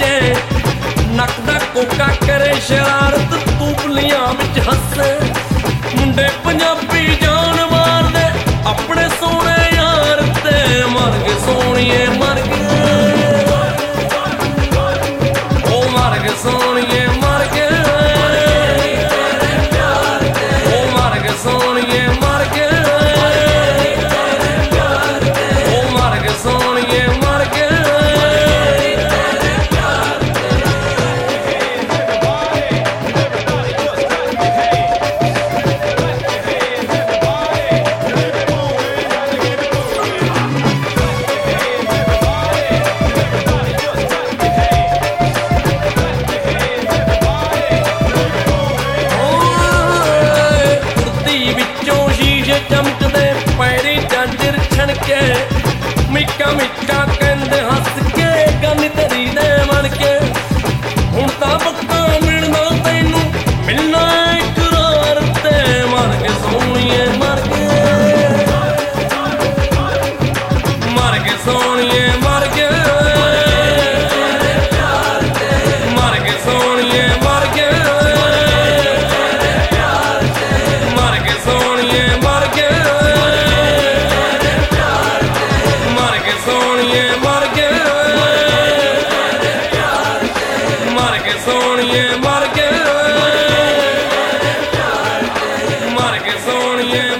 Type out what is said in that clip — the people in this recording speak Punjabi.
ਨੱਚੇ, ਨੱਕਦਾ ਕੋਕਾ ਕਰੇ ਸ਼ਰਾਰਤ, ਤੂਬਲੀਆਂ ਵਿੱਚ ਹੱਸੇ। ਮੁੰਡੇ ਪੰਜਾਬੀ ਜਾਨ ਮਾਰਦੇ ਆਪਣੇ ਸੋਹਣੇ ਯਾਰ ਤੇ, ਮਰ ਗਏ ਸੋਹਣੀਏ ਮਰ ਗਏ, ਉਹ ਮਰ ਗਏ ਸੋਹਣੀਏ ਮਰ ਗਏ, ਉਹ ਮਰ ਗਏ ਸੋਹਣੀਏ ਮਰ ਗਏ, ਉਹ ਮਰ ਗਏ ਸੋਹਣੀਏ ਮਰ ਗਏ। ਚਮਕਦੇ ਪੈਰੀ ਝਾਂਜਰ ਛਣਕੇ, ਮਿੱਕਾ ਮਿੱਕਾ ਕਹਿੰਦੇ ਹੱਸ ਕੇ, ਗੰਨ ਤੇਰੀ ਦੇ ਬਣ ਕੇ। ਹੁਣ ਤਾਂ ਪੱਕਾ ਮਿਲਣਾ ਤੈਨੂੰ, ਮਿਲਣਾ ਇਕਰਾਰ ਤੇ, ਮਰ ਕੇ ਸੋਹਣੀਏ ਮਰ ਗਏ, ਮਰ ਕੇ ਸੋਹਣੀਏ ਮਰ ਗਏ, ਮਰ ਕੇ ਸੋਹਣੀਏ ਮਰ ਗਏ, ਮਰ ਕੇ ਸੋਹਣੀਏ ਮਰ ਗਏ, ਮਰ ਕੇ ਸੋਹਣੀਏ ਮਰ ਗਏ, ਮਰ ਕੇ ਸੋਹਣੀਏ ਮਰ ਗਏ, ਮਰ ਕੇ ਸੋਹਣੀਏ